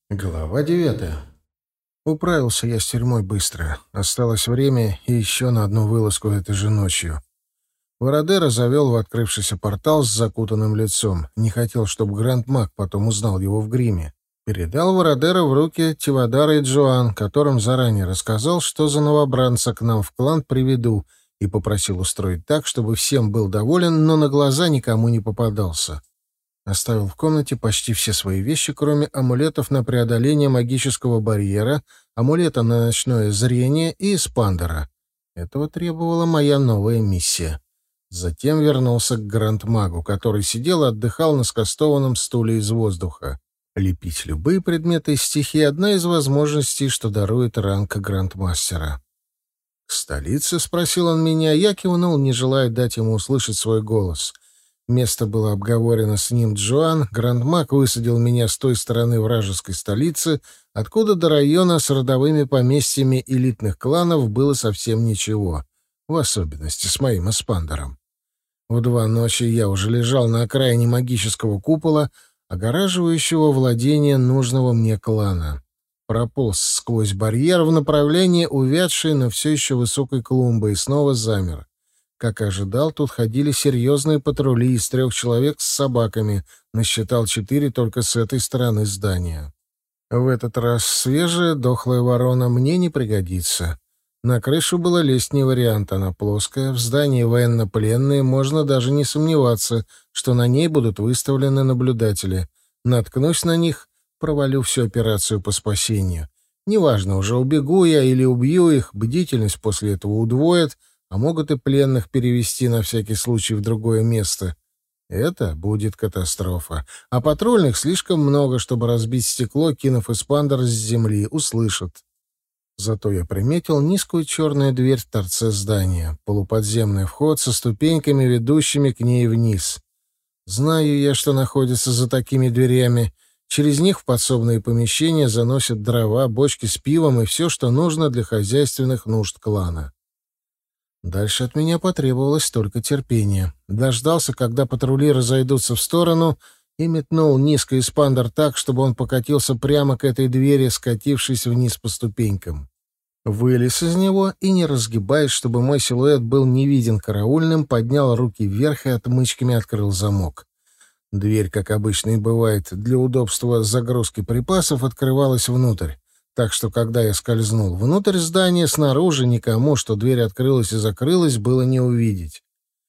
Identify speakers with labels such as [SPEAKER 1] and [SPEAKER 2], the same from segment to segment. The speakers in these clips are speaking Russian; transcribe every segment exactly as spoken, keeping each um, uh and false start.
[SPEAKER 1] Глава девятая. Управился я с тюрьмой быстро. Осталось время и еще на одну вылазку этой же ночью. Вородера завел в открывшийся портал с закутанным лицом. Не хотел, чтобы Гранд-Маг потом узнал его в гриме. Передал Вородера в руки Тивадара и Джоан, которым заранее рассказал, что за новобранца к нам в клан приведу, и попросил устроить так, чтобы всем был доволен, но на глаза никому не попадался. Оставил в комнате почти все свои вещи, кроме амулетов на преодоление магического барьера, амулета на ночное зрение и эспандера. Этого требовала моя новая миссия. Затем вернулся к Гранд-Магу, который сидел и отдыхал на скостованном стуле из воздуха. Лепить любые предметы из стихии — одна из возможностей, что дарует ранг Грандмастера. «К столице?» — спросил он меня. Я кивнул, не желая дать ему услышать свой голос. Место было обговорено с ним Джоан. Гранд-Маг высадил меня с той стороны вражеской столицы, откуда до района с родовыми поместьями элитных кланов было совсем ничего, в особенности с моим эспандером. В два ночи я уже лежал на окраине магического купола, огораживающего владение нужного мне клана. Прополз сквозь барьер в направлении увядшей, но все еще высокой клумбы и снова замер. Как ожидал, тут ходили серьезные патрули из трех человек с собаками, насчитал четыре только с этой стороны здания. В этот раз свежая дохлая ворона мне не пригодится. На крышу было лезть не вариант, она плоская, в здании военнопленные, можно даже не сомневаться, что на ней будут выставлены наблюдатели. Наткнусь на них, провалю всю операцию по спасению. Неважно, уже убегу я или убью их, бдительность после этого удвоит, а могут и пленных перевести на всякий случай в другое место. Это будет катастрофа. А патрульных слишком много, чтобы разбить стекло, кинув эспандер с земли. Услышат. Зато я приметил низкую черную дверь в торце здания. Полуподземный вход со ступеньками, ведущими к ней вниз. Знаю я, что находится за такими дверями. Через них в подсобные помещения заносят дрова, бочки с пивом и все, что нужно для хозяйственных нужд клана. Дальше от меня потребовалось только терпение. Дождался, когда патрули разойдутся в сторону, и метнул низко эспандер так, чтобы он покатился прямо к этой двери, скатившись вниз по ступенькам. Вылез из него и, не разгибаясь, чтобы мой силуэт был не виден караульным, поднял руки вверх и отмычками открыл замок. Дверь, как обычно и бывает, для удобства загрузки припасов открывалась внутрь. Так что, когда я скользнул внутрь здания, снаружи никому, что дверь открылась и закрылась, было не увидеть.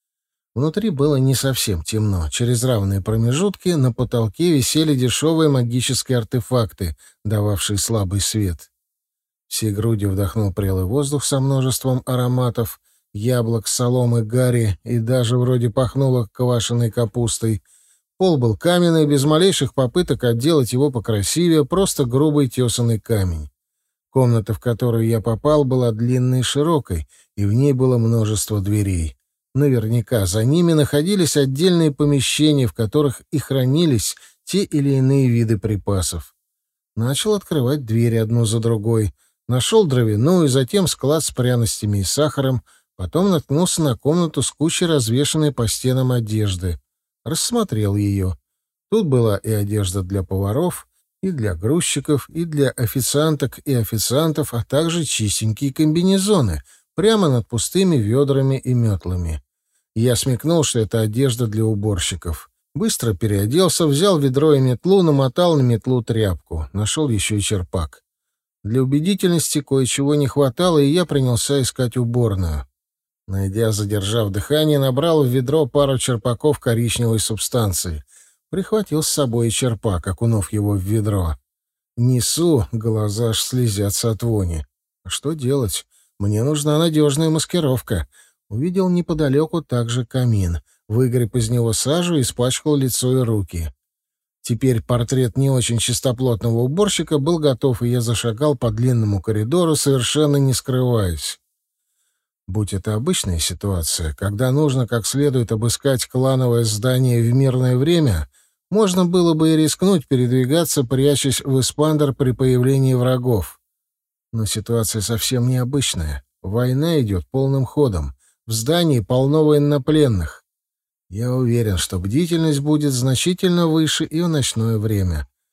[SPEAKER 1] Внутри было не совсем темно. Через равные промежутки на потолке висели дешевые магические артефакты, дававшие слабый свет. Всей грудью вдохнул прелый воздух со множеством ароматов, яблок, соломы, гари и даже вроде пахнуло квашеной капустой. Пол был каменный, без малейших попыток отделать его покрасивее, просто грубый тесаный камень. Комната, в которую я попал, была длинной и широкой, и в ней было множество дверей. Наверняка за ними находились отдельные помещения, в которых и хранились те или иные виды припасов. Начал открывать двери одну за другой. Нашел дровяную, затем склад с пряностями и сахаром, потом наткнулся на комнату с кучей развешанной по стенам одежды. Рассмотрел ее. Тут была и одежда для поваров, и для грузчиков, и для официанток и официантов, а также чистенькие комбинезоны, прямо над пустыми ведрами и метлами. Я смекнул, что это одежда для уборщиков. Быстро переоделся, взял ведро и метлу, намотал на метлу тряпку. Нашел еще и черпак. Для убедительности кое-чего не хватало, и я принялся искать уборную. Найдя, задержав дыхание, набрал в ведро пару черпаков коричневой субстанции. Прихватил с собой и черпак, окунув его в ведро. Несу, глаза аж слезятся от вони. А что делать? Мне нужна надежная маскировка. Увидел неподалеку также камин. Выгреб из него сажу и испачкал лицо и руки. Теперь портрет не очень чистоплотного уборщика был готов, и я зашагал по длинному коридору, совершенно не скрываясь. Будь это обычная ситуация, когда нужно как следует обыскать клановое здание в мирное время, можно было бы и рискнуть передвигаться, прячась в эспандер при появлении врагов. Но ситуация совсем необычная. Война идет полным ходом. В здании полно военнопленных. Я уверен, что бдительность будет значительно выше и в ночное время.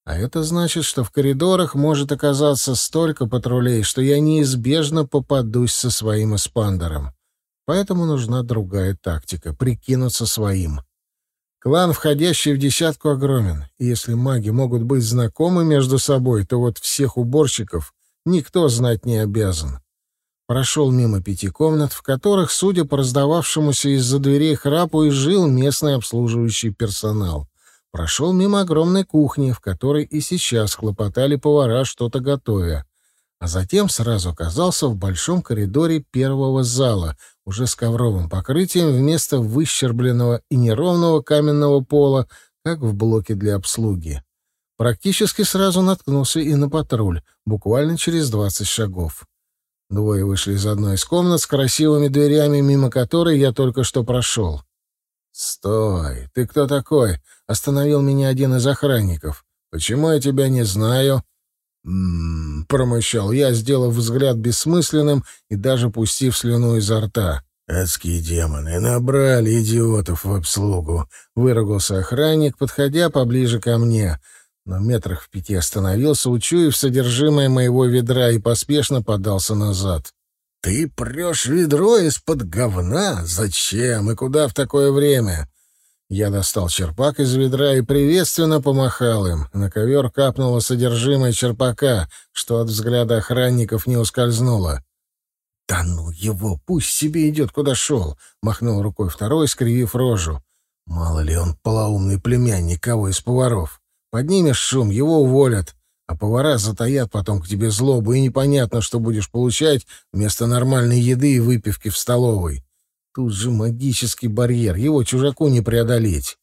[SPEAKER 1] А это значит, что в коридорах может оказаться столько патрулей, что я неизбежно попадусь со своим эспандером. Поэтому нужна другая тактика — прикинуться своим. Клан, входящий в десятку, огромен, и если маги могут быть знакомы между собой, то вот всех уборщиков никто знать не обязан. Прошел мимо пяти комнат, в которых, судя по раздававшемуся из-за дверей храпу, и жил местный обслуживающий персонал. Прошел мимо огромной кухни, в которой и сейчас хлопотали повара, что-то готовя. А затем сразу оказался в большом коридоре первого зала, уже с ковровым покрытием вместо выщербленного и неровного каменного пола, как в блоке для обслуги. Практически сразу наткнулся и на патруль, буквально через двадцать шагов. Двое вышли из одной из комнат с красивыми дверями, мимо которой я только что прошел. «Стой! Ты кто такой?» — остановил меня один из охранников. «Почему я тебя не знаю?» «М-м-м», промычал я, сделав взгляд бессмысленным и даже пустив слюну изо рта. «Адские демоны набрали идиотов в обслугу», — выругался охранник, подходя поближе ко мне. Но метрах в пяти остановился, учуяв содержимое моего ведра, и поспешно подался назад. «Ты прешь ведро из-под говна? Зачем и куда в такое время?» Я достал черпак из ведра и приветственно помахал им. На ковер капнуло содержимое черпака, что от взгляда охранников не ускользнуло. «Да ну его, пусть себе идет, куда шел!» — махнул рукой второй, скривив рожу. «Мало ли он полоумный племянник кого из поваров. Поднимешь шум, его уволят. А повара затаят потом к тебе злобу, и непонятно, что будешь получать вместо нормальной еды и выпивки в столовой. Тут же магический барьер, его чужаку не преодолеть».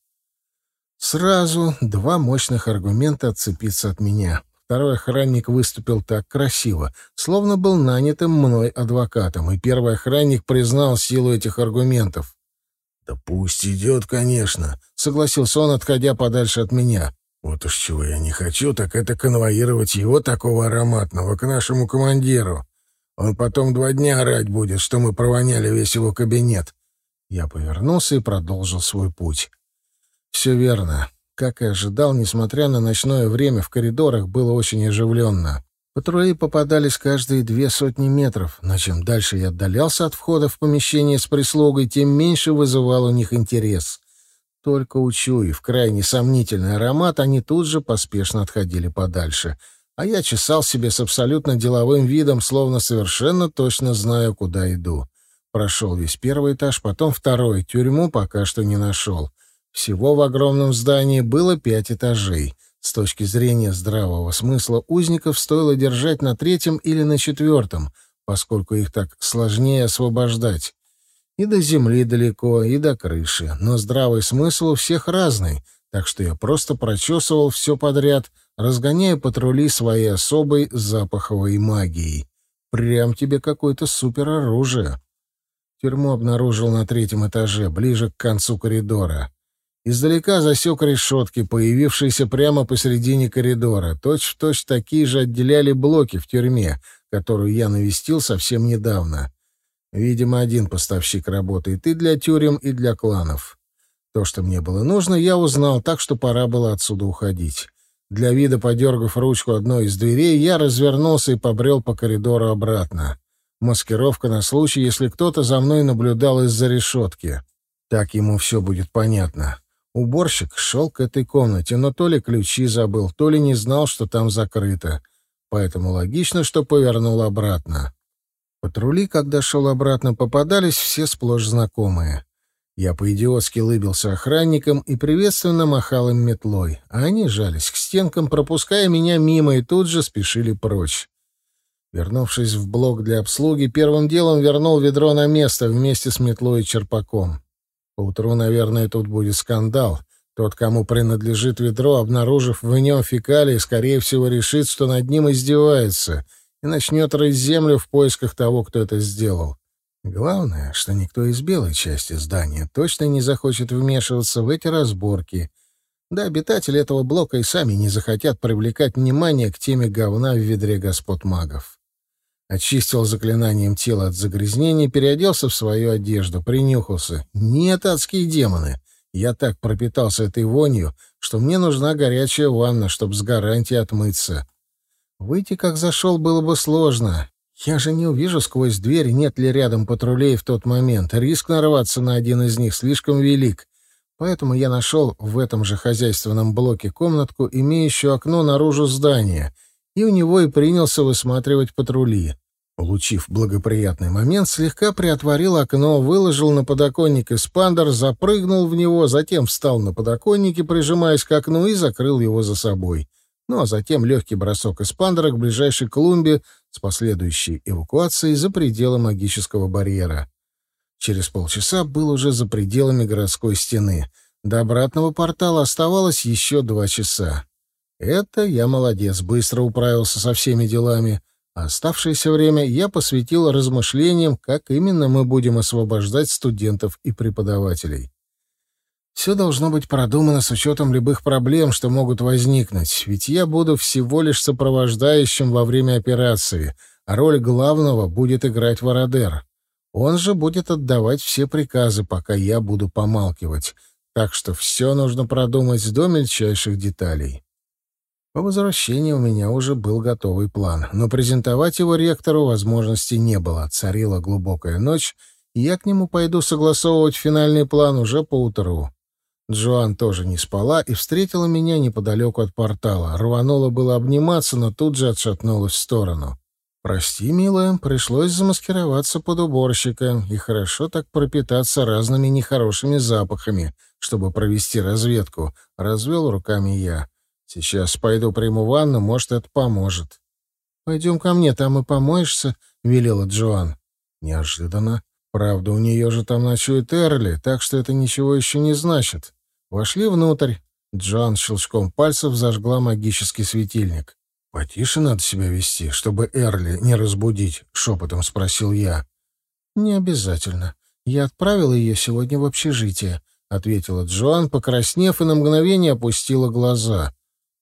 [SPEAKER 1] Сразу два мощных аргумента отцепиться от меня. Второй охранник выступил так красиво, словно был нанятым мной адвокатом, и первый охранник признал силу этих аргументов. «Да пусть идет, конечно», — согласился он, отходя подальше от меня. «Вот уж чего я не хочу, так это конвоировать его, такого ароматного, к нашему командиру. Он потом два дня орать будет, что мы провоняли весь его кабинет». Я повернулся и продолжил свой путь. Все верно. Как и ожидал, несмотря на ночное время, в коридорах было очень оживленно. Патрули попадались каждые две сотни метров, но чем дальше я отдалялся от входа в помещение с прислугой, тем меньше вызывал у них интерес. Только учуяв крайне сомнительный аромат, они тут же поспешно отходили подальше. А я чесал себе с абсолютно деловым видом, словно совершенно точно знаю, куда иду. Прошел весь первый этаж, потом второй. Тюрьму пока что не нашел. Всего в огромном здании было пять этажей. С точки зрения здравого смысла узников стоило держать на третьем или на четвертом, поскольку их так сложнее освобождать. И до земли далеко, и до крыши. Но здравый смысл у всех разный, так что я просто прочесывал все подряд, разгоняя патрули своей особой запаховой магией. Прям тебе какое-то супероружие. Тюрьму обнаружил на третьем этаже, ближе к концу коридора. Издалека засек решетки, появившиеся прямо посередине коридора. Точь-в-точь такие же отделяли блоки в тюрьме, которую я навестил совсем недавно. Видимо, один поставщик работает и для тюрем, и для кланов. То, что мне было нужно, я узнал, так что пора было отсюда уходить. Для вида, подергав ручку одной из дверей, я развернулся и побрел по коридору обратно. Маскировка на случай, если кто-то за мной наблюдал из-за решетки. Так ему все будет понятно. Уборщик шел к этой комнате, но то ли ключи забыл, то ли не знал, что там закрыто. Поэтому логично, что повернул обратно. Патрули, когда шел обратно, попадались все сплошь знакомые. Я по-идиотски лыбился охранникам и приветственно махал им метлой, а они жались к стенкам, пропуская меня мимо, и тут же спешили прочь. Вернувшись в блок для обслуги, первым делом вернул ведро на место вместе с метлой и черпаком. Поутру, наверное, тут будет скандал. Тот, кому принадлежит ведро, обнаружив в нем фекалии, скорее всего, решит, что над ним издевается, и начнет рыть землю в поисках того, кто это сделал. Главное, что никто из белой части здания точно не захочет вмешиваться в эти разборки. Да обитатели этого блока и сами не захотят привлекать внимание к теме говна в ведре господ магов. Очистил заклинанием тело от загрязнений, переоделся в свою одежду, принюхался. Нет, адские демоны! Я так пропитался этой вонью, что мне нужна горячая ванна, чтобы с гарантией отмыться. Выйти, как зашел, было бы сложно. Я же не увижу сквозь дверь, нет ли рядом патрулей в тот момент. Риск нарваться на один из них слишком велик. Поэтому я нашел в этом же хозяйственном блоке комнатку, имеющую окно наружу здания, и у него и принялся высматривать патрули. Улучив благоприятный момент, слегка приотворил окно, выложил на подоконник эспандер, запрыгнул в него, затем встал на подоконнике, прижимаясь к окну, и закрыл его за собой. Ну а затем легкий бросок эспандера к ближайшей клумбе с последующей эвакуацией за пределы магического барьера. Через полчаса был уже за пределами городской стены. До обратного портала оставалось еще два часа. Это я молодец, быстро управился со всеми делами. А оставшееся время я посвятил размышлениям, как именно мы будем освобождать студентов и преподавателей. Все должно быть продумано с учетом любых проблем, что могут возникнуть, ведь я буду всего лишь сопровождающим во время операции, а роль главного будет играть Вородер. Он же будет отдавать все приказы, пока я буду помалкивать, так что все нужно продумать до мельчайших деталей. По возвращении у меня уже был готовый план, но презентовать его ректору возможности не было. Царила глубокая ночь, и я к нему пойду согласовывать финальный план уже поутру. Джоан тоже не спала и встретила меня неподалеку от портала. Рванула было обниматься, но тут же отшатнулась в сторону. «Прости, милая, пришлось замаскироваться под уборщика и хорошо так пропитаться разными нехорошими запахами, чтобы провести разведку», — развел руками я. «Сейчас пойду приму ванну, может, это поможет». «Пойдем ко мне, там и помоешься», — велела Джоан. Неожиданно. Правда, у нее же там ночует Эрли, так что это ничего еще не значит. Вошли внутрь. Джоан щелчком пальцев зажгла магический светильник. «Потише надо себя вести, чтобы Эрли не разбудить», — шепотом спросил я. «Не обязательно. Я отправила ее сегодня в общежитие», — ответила Джоан, покраснев, и на мгновение опустила глаза.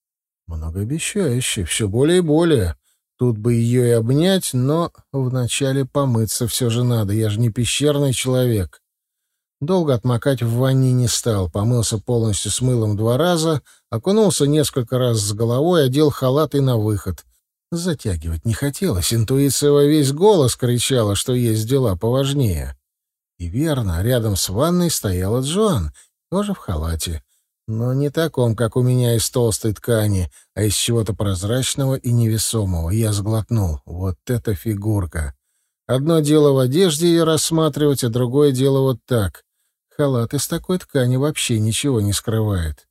[SPEAKER 1] Многообещающе, все более и более. Тут бы ее и обнять, но вначале помыться все же надо, я же не пещерный человек. Долго отмокать в ванне не стал, помылся полностью с мылом два раза, окунулся несколько раз с головой, одел халат и на выход. Затягивать не хотелось, интуиция во весь голос кричала, что есть дела поважнее. И верно, рядом с ванной стояла Джоан, тоже в халате. Но не таком, как у меня, из толстой ткани, а из чего-то прозрачного и невесомого. Я сглотнул. Вот эта фигурка! Одно дело в одежде ее рассматривать, а другое дело вот так. Халат из такой ткани вообще ничего не скрывает.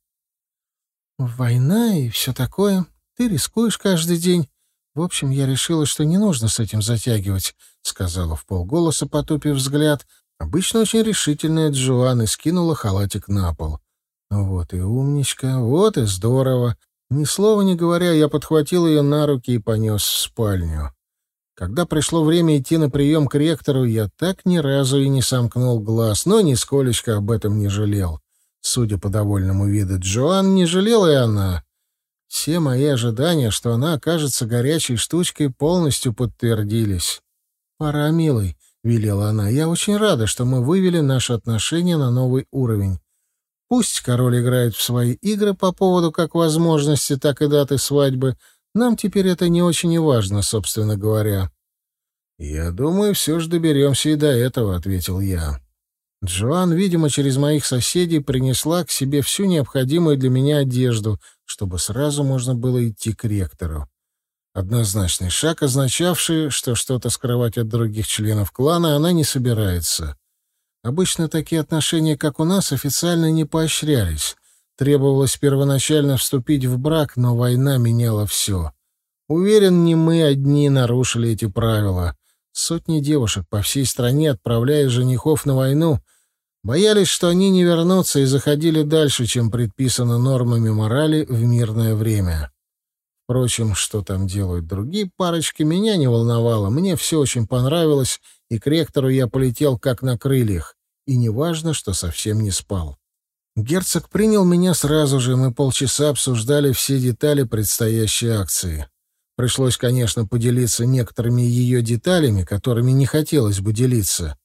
[SPEAKER 1] «Война и все такое. Ты рискуешь каждый день. В общем, я решила, что не нужно с этим затягивать», — сказала вполголоса, потупив взгляд. Обычно очень решительная Джоан, и скинула халатик на пол. Вот и умничка, вот и здорово. Ни слова не говоря, я подхватил ее на руки и понес в спальню. Когда пришло время идти на прием к ректору, я так ни разу и не сомкнул глаз, но нисколечко об этом не жалел. Судя по довольному виду Джоан, не жалела и она. Все мои ожидания, что она окажется горячей штучкой, полностью подтвердились. «Пора, милый», — велела она. «Я очень рада, что мы вывели наши отношения на новый уровень. Пусть король играет в свои игры по поводу как возможности, так и даты свадьбы. Нам теперь это не очень и важно, собственно говоря». «Я думаю, все же доберемся и до этого», — ответил я. Джоан, видимо, через моих соседей принесла к себе всю необходимую для меня одежду, чтобы сразу можно было идти к ректору. Однозначный шаг, означавший, что что-то скрывать от других членов клана она не собирается. Обычно такие отношения, как у нас, официально не поощрялись. Требовалось первоначально вступить в брак, но война меняла все. Уверен, не мы одни нарушили эти правила. Сотни девушек по всей стране, отправляя женихов на войну, боялись, что они не вернутся, и заходили дальше, чем предписано нормами морали в мирное время. Впрочем, что там делают другие парочки, меня не волновало. Мне все очень понравилось, и к ректору я полетел как на крыльях. И неважно, что совсем не спал. Герцог принял меня сразу же, и мы полчаса обсуждали все детали предстоящей акции. Пришлось, конечно, поделиться некоторыми ее деталями, которыми не хотелось бы делиться.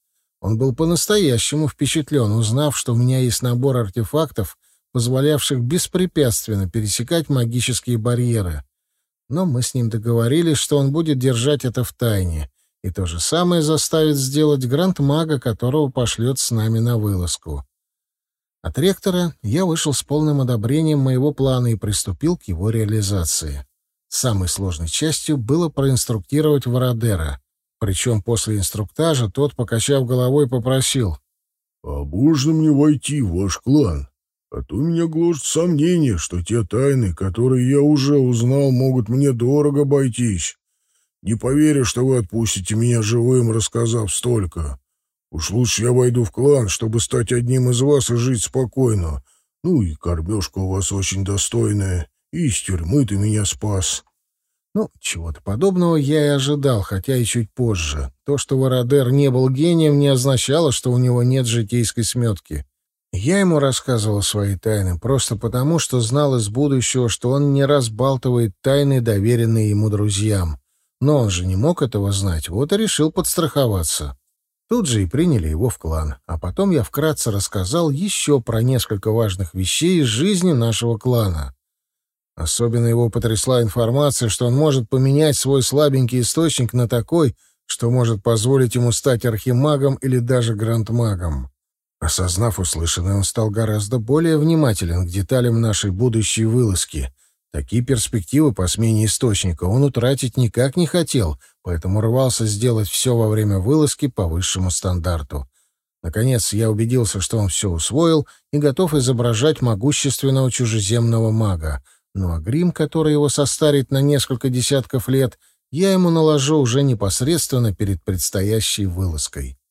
[SPEAKER 1] Он был по-настоящему впечатлен, узнав, что у меня есть набор артефактов, позволявших беспрепятственно пересекать магические барьеры. Но мы с ним договорились, что он будет держать это в тайне, и то же самое заставит сделать гранд-мага, которого пошлет с нами на вылазку. От ректора я вышел с полным одобрением моего плана и приступил к его реализации. Самой сложной частью было проинструктировать Вородера. Причем после инструктажа тот, покачав головой, попросил:
[SPEAKER 2] «А можно мне войти в ваш клан? А то меня гложет сомнение, что те тайны, которые я уже узнал, могут мне дорого обойтись. Не поверю, что вы отпустите меня живым, рассказав столько. Уж лучше я войду в клан, чтобы стать одним из вас и жить спокойно. Ну и кормежка у вас очень достойная, и из тюрьмы ты меня спас».
[SPEAKER 1] Ну, чего-то подобного я и ожидал, хотя и чуть позже. То, что Вородер не был гением, не означало, что у него нет житейской сметки. Я ему рассказывал свои тайны просто потому, что знал из будущего, что он не разбалтывает тайны, доверенные ему друзьям. Но он же не мог этого знать, вот и решил подстраховаться. Тут же и приняли его в клан. А потом я вкратце рассказал еще про несколько важных вещей из жизни нашего клана. Особенно его потрясла информация, что он может поменять свой слабенький источник на такой, что может позволить ему стать архимагом или даже грандмагом. Осознав услышанное, он стал гораздо более внимателен к деталям нашей будущей вылазки. Такие перспективы по смене источника он утратить никак не хотел, поэтому рвался сделать все во время вылазки по высшему стандарту. Наконец, я убедился, что он все усвоил и готов изображать могущественного чужеземного мага. Ну а грим, который его состарит на несколько десятков лет, я ему наложу уже непосредственно перед предстоящей вылазкой.